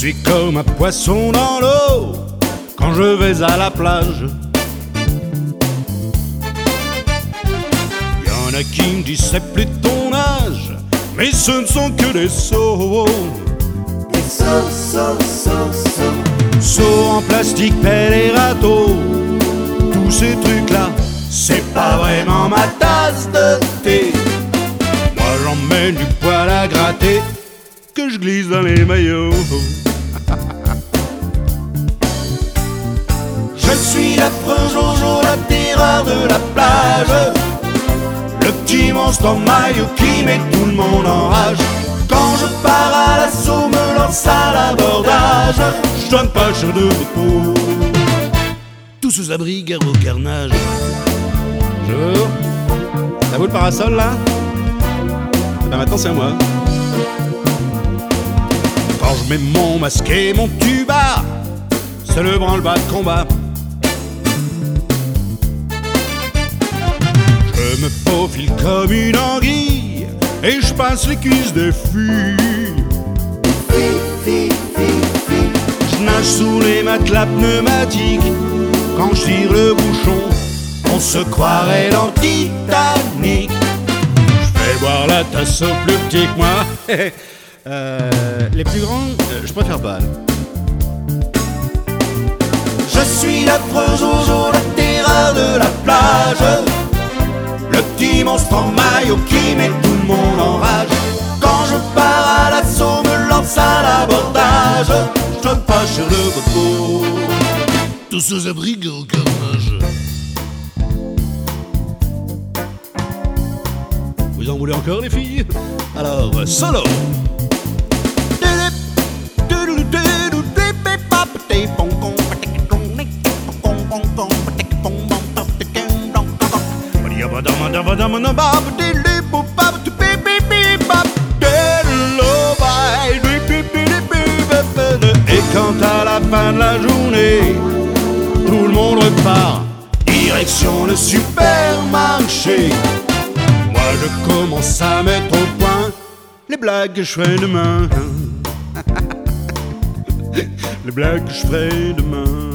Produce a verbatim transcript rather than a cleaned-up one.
suis comme un poisson dans l'eau quand je vais à la plage. Y'en a qui me disent c'est plus de ton âge, mais ce ne sont que des sots. Des sots, sots, sots, sots. Sots en plastique, pelle et râteau. Tous ces trucs-là, c'est pas vraiment ma tasse de thé. Moi j'emmène du poil à gratter que je glisse dans les maillots. Je suis l'affreux Jojo, la terreur de la plage, le petit monstre en maillot qui met tout le monde en rage. Quand je pars à l'assaut, me lance à l'abordage, je donne pas cher de dépôt. Tous sous abri, guerre au carnage. Bonjour. Ça vaut le parasol là? Ben maintenant c'est à moi. Quand je mets mon masque et mon tuba, c'est le branle-bas de combat. Je me faufile comme une anguille et je passe les cuisses des filles. Je nage sous les matelas pneumatiques. Quand je tire le bouchon, on se croirait dans Titanic. Je fais boire la tasse aux plus petits que moi. euh, les plus grands, euh, je préfère pas. Je suis l'affreux Jojo, la terreur de la plage, le petit monstre en maillot qui met tout le monde en rage. Quand je pars à l'assaut, me lance à l'abordage, je donne pas cher de repos. Tous aux abris, au carnage. Vous en voulez encore les filles? Alors, solo. Et quand à la fin de la journée, tout le monde repart, direction le supermarché. Moi je commence à mettre au point les blagues que je ferai demain. Les blagues que je ferai demain.